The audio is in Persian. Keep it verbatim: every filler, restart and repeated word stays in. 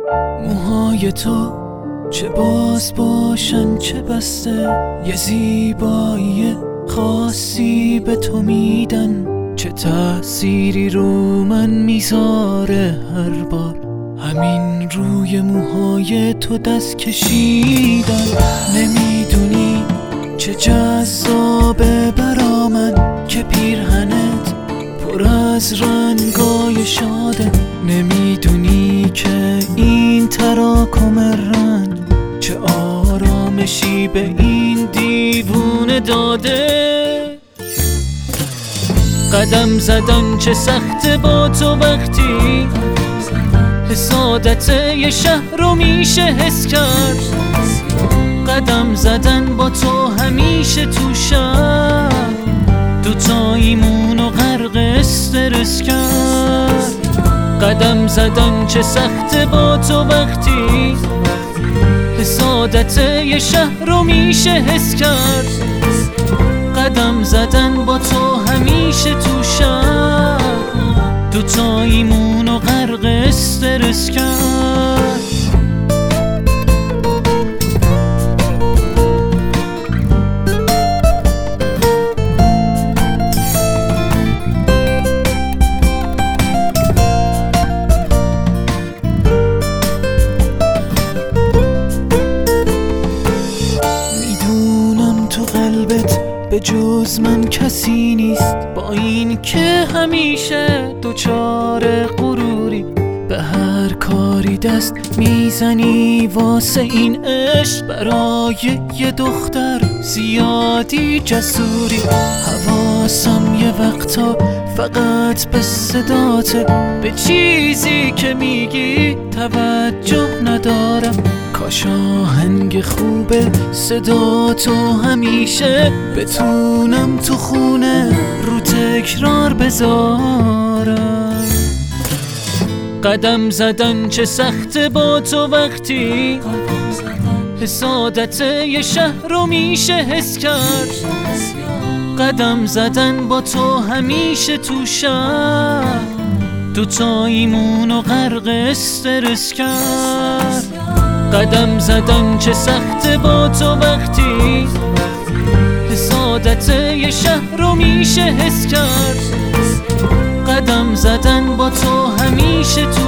موهای تو چه باز باشن چه بسته، یه زیبایی خاصی به تو میدن، چه تأثیری رو من میذاره هر بار همین روی موهای تو دست کشیدن. نمیدونی چه جذابه برا من که پیرهنت پر از رنگای شاده، نمیدونی که این تراکم رنگ چه آرامشی به این دیوونه داده. قدم زدن چه سخته با تو وقتی حسادت یه شهر رو میشه حس کرد، قدم زدن با تو همیشه تو شهر دوتاییمون و غرق استرس کرد. قدم زدن چه سخته با تو وقتی حسادت یه شهر رو میشه حس کرد، قدم زدن با تو همیشه تو شهر دوتاییمون و غرق استرس کرد. به جز من کسی نیست، با این که همیشه دوچار غروری به هر کاری دست میزنی واسه این عشق، برای یه دختر زیادی جسوری. حواسم یه وقتا فقط به صداته، به چیزی که میگی توجه ندارم. کاش آهنگ خوبه صدا تو همیشه بتونم تو خونه رو تکرار بذارم. قدم زدن چه سخته با تو وقتی حسادت یه شهر رو میشه حس کرد، قدم زدن با تو همیشه تو شهر دوتاییمون و غرق استرس کرد. قدم زدن چه سخته با تو وقتی حسادت یه شهر رو میشه حس کرد، قدم زدن با تو همیشه تو